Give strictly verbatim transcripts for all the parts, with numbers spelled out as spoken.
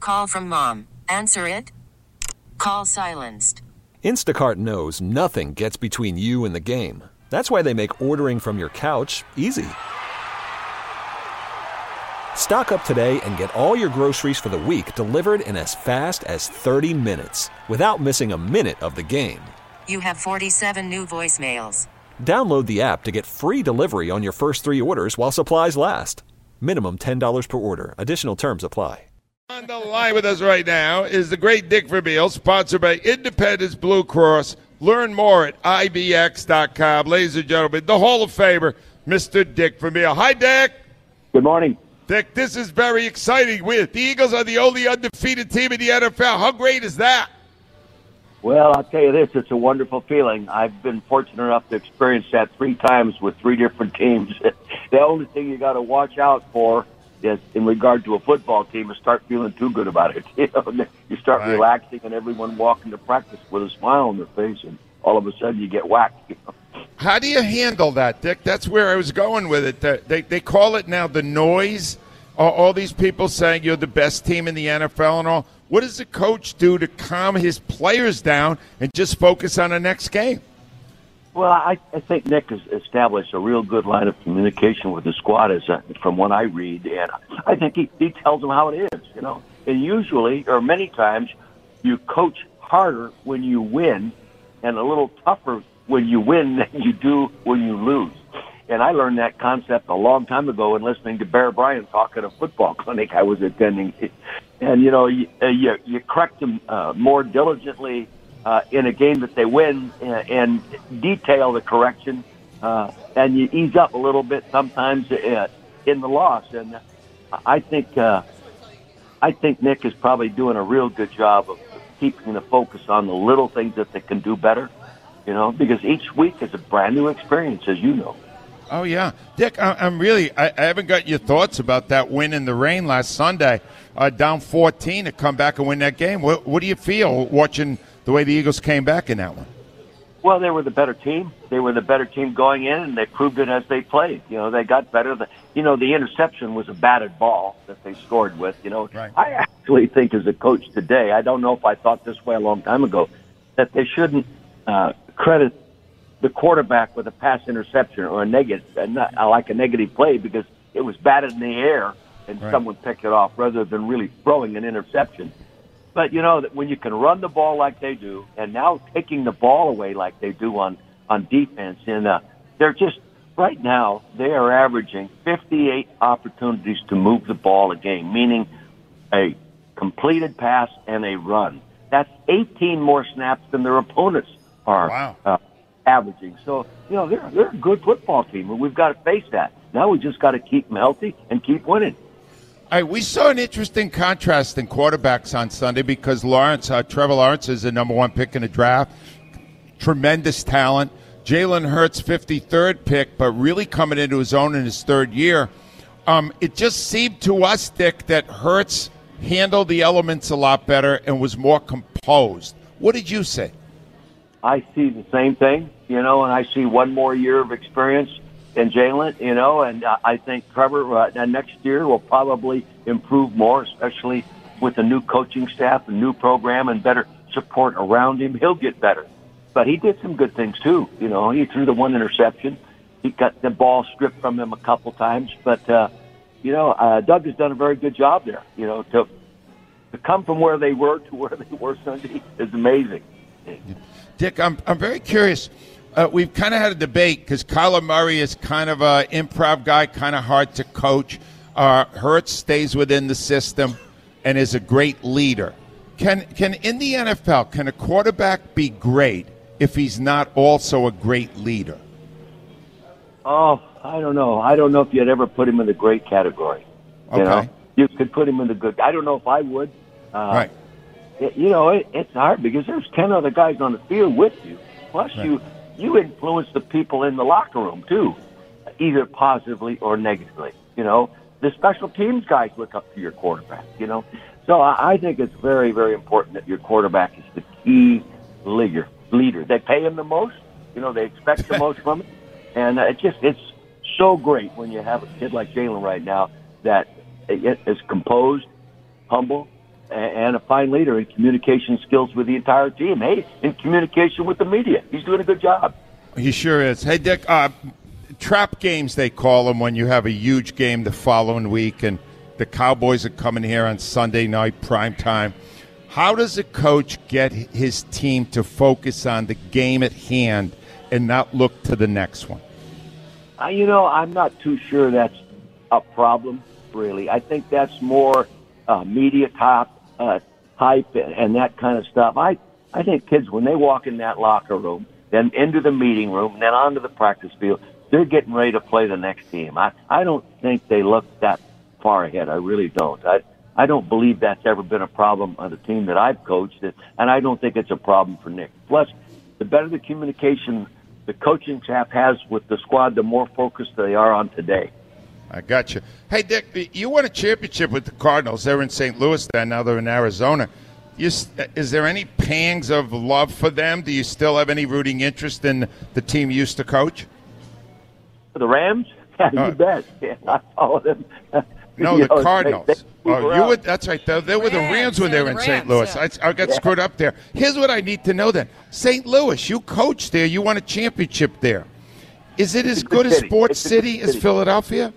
Call from mom. Answer it. Call silenced. Instacart knows nothing gets between you and the game. That's why they make ordering from your couch easy. Stock up today and get all your groceries for the week delivered in as fast as thirty minutes without missing a minute of the game. You have forty-seven new voicemails. Download the app to get free delivery on your first three orders while supplies last. Minimum ten dollars per order. Additional terms apply. On the line with us right now is the great Dick Vermeil, sponsored by Independence Blue Cross. Learn more at I B X dot com. Ladies and gentlemen, the Hall of Famer, Mister Dick Vermeil. Hi, Dick. Good morning. Dick, this is very exciting. We, the Eagles are the only undefeated team in the N F L. How great is that? Well, I'll tell you this, it's a wonderful feeling. I've been fortunate enough to experience that three times with three different teams. The only thing you got to watch out for is, in regard to a football team, is start feeling too good about it. You know, you start right. relaxing and everyone walking to practice with a smile on their face, and all of a sudden you get whacked. You know? How do you handle that, Dick? That's where I was going with it. They they call it now the noise. All these people saying you're the best team in the N F L and all. What does the coach do to calm his players down and just focus on the next game? Well, I, I think Nick has established a real good line of communication with the squad, as uh, from what I read, and I think he, he tells them how it is, you know. And usually, or many times, you coach harder when you win and a little tougher when you win than you do when you lose. And I learned that concept a long time ago in listening to Bear Bryant talk at a football clinic I was attending. And, you know, you, uh, you, you correct them uh, more diligently uh, in a game that they win and, and detail the correction. Uh, and you ease up a little bit sometimes uh, in the loss. And I think uh, I think Nick is probably doing a real good job of keeping the focus on the little things that they can do better, you know, because each week is a brand new experience, as you know. Oh, yeah. Dick, I, I'm really – I haven't got your thoughts about that win in the rain last Sunday, uh, down fourteen to come back and win that game. What, what do you feel watching the way the Eagles came back in that one? Well, they were the better team. They were the better team going in, and they proved it as they played. You know, they got better. The, you know, the interception was a batted ball that they scored with. You know, right. I actually think as a coach today, I don't know if I thought this way a long time ago, that they shouldn't uh, credit the quarterback with a pass interception or a negative, not like a negative play, because it was batted in the air and right. someone picked it off rather than really throwing an interception. But, you know, that when you can run the ball like they do and now taking the ball away like they do on, on defense, and uh, they're just, right now, they are averaging fifty-eight opportunities to move the ball a game, meaning a completed pass and a run. That's eighteen more snaps than their opponents are. Wow. Uh, averaging. So, you know, they're, they're a good football team, and we've got to face that. Now we just got to keep them healthy and keep winning. All right, we saw an interesting contrast in quarterbacks on Sunday because Lawrence, uh, Trevor Lawrence is the number one pick in the draft. Tremendous talent. Jalen Hurts, fifty-third pick, but really coming into his own in his third year. Um, it just seemed to us, Dick, that Hurts handled the elements a lot better and was more composed. What did you say? I see the same thing, you know, and I see one more year of experience in Jalen, you know, and I think Trevor uh, next year will probably improve more, especially with a new coaching staff, a new program, and better support around him. He'll get better. But he did some good things, too. You know, he threw the one interception. He got the ball stripped from him a couple times. But, uh, you know, uh, Doug has done a very good job there. You know, to, to come from where they were to where they were Sunday is amazing. Dick, I'm I'm very curious. Uh, we've kind of had a debate because Kyler Murray is kind of an improv guy, kind of hard to coach. Uh, Hurts stays within the system and is a great leader. Can can in the N F L, can a quarterback be great if he's not also a great leader? Oh, I don't know. I don't know if you'd ever put him in the great category. You Okay. know? You could put him in the good. I don't know if I would. Uh, right. It, you know, it, it's hard because there's ten other guys on the field with you. Plus, Right. you you influence the people in the locker room, too, either positively or negatively. You know, the special teams guys look up to your quarterback, you know. So I, I think it's very, very important that your quarterback is the key leader. leader. They pay him the most. You know, they expect the most from him. And uh, it just it's so great when you have a kid like Jalen right now that is composed, humble, and a fine leader in communication skills with the entire team. Hey, in communication with the media. He's doing a good job. He sure is. Hey, Dick, uh, trap games, they call them when you have a huge game the following week, and the Cowboys are coming here on Sunday night, prime time. How does a coach get his team to focus on the game at hand and not look to the next one? Uh, you know, I'm not too sure that's a problem, really. I think that's more uh, media top, uh, hype and, and that kind of stuff. I, I think kids, when they walk in that locker room, then into the meeting room, and then onto the practice field, they're getting ready to play the next team. I, I don't think they look that far ahead. I really don't. I, I don't believe that's ever been a problem on the team that I've coached, and I don't think it's a problem for Nick. Plus, the better the communication the coaching staff has with the squad, the more focused they are on today. I got you. Hey, Dick, you won a championship with the Cardinals. They're in Saint Louis then. Now they're in Arizona. You, is there any pangs of love for them? Do you still have any rooting interest in the team you used to coach? For the Rams? Yeah, you uh, bet. Yeah, I follow them. No, the know, Cardinals. They, they oh, you would. That's right. They, they were the Rams when they were in Saint Louis. Yeah. I, I got yeah. screwed up there. Here's what I need to know then. Saint Louis, you coached there. You won a championship there. Is it as good a sports city as Philadelphia?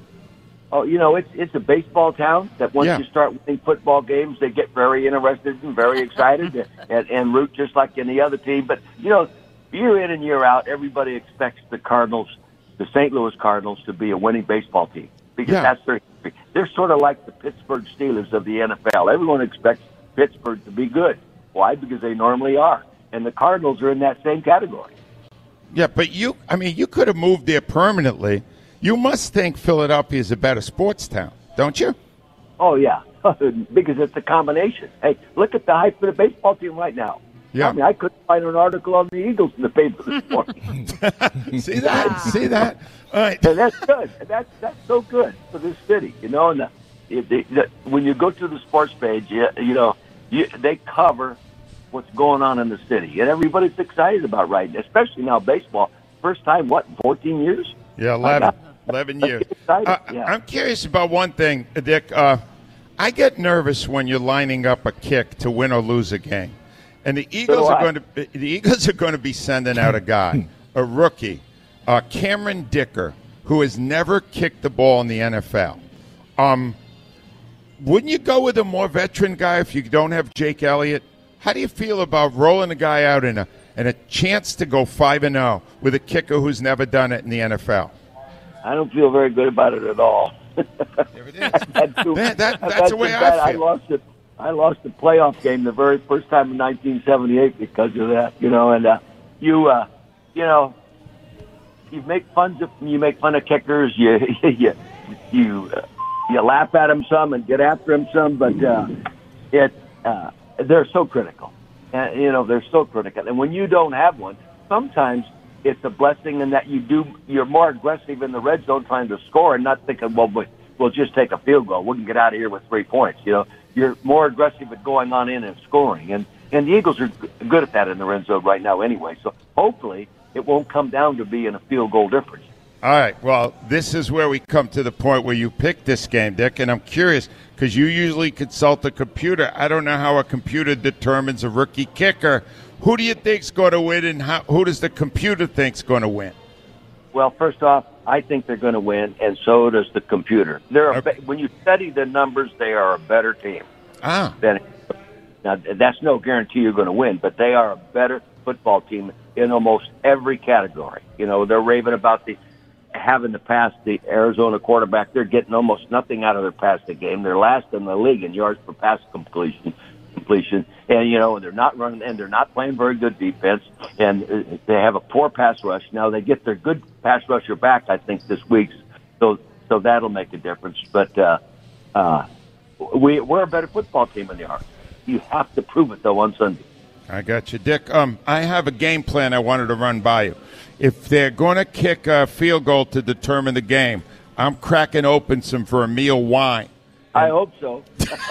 Oh, you know, it's it's a baseball town that once yeah. you start winning football games, they get very interested and very excited and, and root just like any other team. But, you know, year in and year out, everybody expects the Cardinals, the Saint Louis Cardinals, to be a winning baseball team because yeah. that's their history. They're sort of like the Pittsburgh Steelers of the N F L. Everyone expects Pittsburgh to be good. Why? Because they normally are. And the Cardinals are in that same category. Yeah, but you, I mean, you could have moved there permanently. You must think Philadelphia is a better sports town, don't you? Oh, yeah, because it's a combination. Hey, look at the hype for the baseball team right now. Yeah. I mean, I couldn't find an article on the Eagles in the paper this morning. See that? See that? All right. And that's good. That's that's so good for this city, you know. And the, the, the, when you go to the sports page, you, you know, you, they cover what's going on in the city, and everybody's excited about writing, especially now baseball. First time, what, in fourteen years? Yeah, eleven. eleven years. Uh, yeah. I'm curious about one thing, Dick. Uh, I get nervous when you're lining up a kick to win or lose a game, and the Eagles so are going to the Eagles are going to be sending out a guy, a rookie, uh, Cameron Dicker, who has never kicked the ball in the N F L. Um, wouldn't you go with a more veteran guy if you don't have Jake Elliott? How do you feel about rolling a guy out in a and a chance to go five and zero with a kicker who's never done it in the N F L? I don't feel very good about it at all. There it is. Too, that, that, that's the way I bad. feel. I lost it. I lost the playoff game the very first time in nineteen seventy-eight because of that. You know, and uh, you, uh, you know, you make fun of you make fun of kickers. You you you uh, you laugh at them some and get after them some, but uh, it uh, they're so critical. And, you know, they're so critical. And when you don't have one, sometimes it's a blessing in that you do, you're more aggressive in the red zone trying to score and not thinking, well, we'll just take a field goal. We can get out of here with three points. You know, you're more aggressive at going on in and scoring. And, and the Eagles are good at that in the red zone right now anyway. So hopefully it won't come down to being a field goal difference. All right. Well, this is where we come to the point where you pick this game, Dick, and I'm curious because you usually consult a computer. I don't know how a computer determines a rookie kicker. Who do you think's going to win, and how, who does the computer think's going to win? Well, first off, I think they're going to win, and so does the computer. They're okay. a, when you study the numbers, they are a better team. Ah. Than, now, that's no guarantee you're going to win, but they are a better football team in almost every category. You know, they're raving about the having to pass the Arizona quarterback. They're getting almost nothing out of their passing game. They're last in the league in yards per pass completion. Completion, and you know they're not running, and they're not playing very good defense, and they have a poor pass rush. Now they get their good pass rusher back, I think, this week, so so that'll make a difference. But uh, uh, we we're a better football team than they are. You have to prove it though on Sunday. I got you, Dick. Um, I have a game plan I wanted to run by you. If they're going to kick a field goal to determine the game, I'm cracking open some Vermeil wine. I hope so.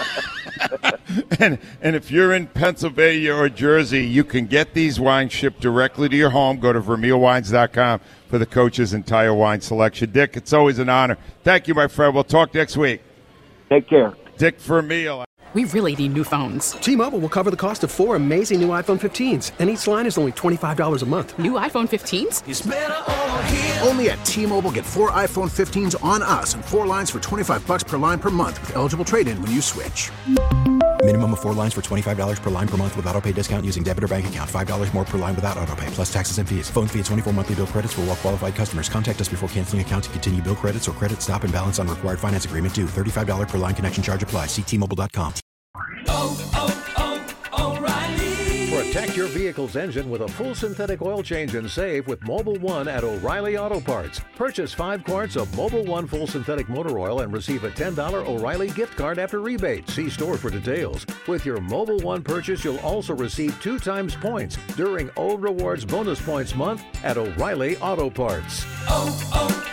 and and if you're in Pennsylvania or Jersey, you can get these wines shipped directly to your home. Go to vermeil wines dot com for the coach's entire wine selection. Dick, it's always an honor. Thank you, my friend. We'll talk next week. Take care. Dick Vermeil. We really need new phones. T-Mobile will cover the cost of four amazing new iPhone fifteens, and each line is only twenty-five dollars a month. New iPhone fifteens? It's better over here. Only at T-Mobile, get four iPhone fifteens on us and four lines for twenty-five bucks per line per month with eligible trade-in when you switch. Minimum of four lines for twenty-five dollars per line per month with autopay discount using debit or bank account. five dollars more per line without autopay, plus taxes and fees. Phone fee at twenty-four monthly bill credits for well-qualified customers. Contact us before canceling account to continue bill credits or credit stop and balance on required finance agreement due. thirty-five dollars per line connection charge applies. See T Mobile dot com. Oh, oh, oh, O'Reilly. Protect your vehicle's engine with a full synthetic oil change and save with Mobil One at O'Reilly Auto Parts. Purchase five quarts of Mobil One full synthetic motor oil and receive a ten dollars O'Reilly gift card after rebate. See store for details. With your Mobil One purchase, you'll also receive two times points during O Rewards Bonus Points Month at O'Reilly Auto Parts. Oh,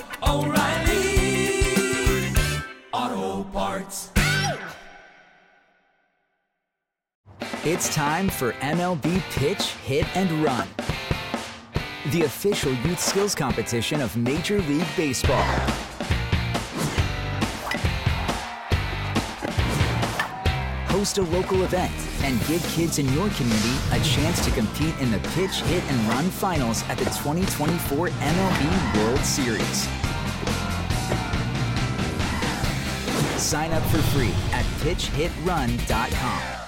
oh, oh, O'Reilly Auto Parts. It's time for M L B Pitch, Hit, and Run, the official youth skills competition of Major League Baseball. Host a local event and give kids in your community a chance to compete in the Pitch, Hit, and Run finals at the twenty twenty-four M L B World Series. Sign up for free at pitch hit run dot com.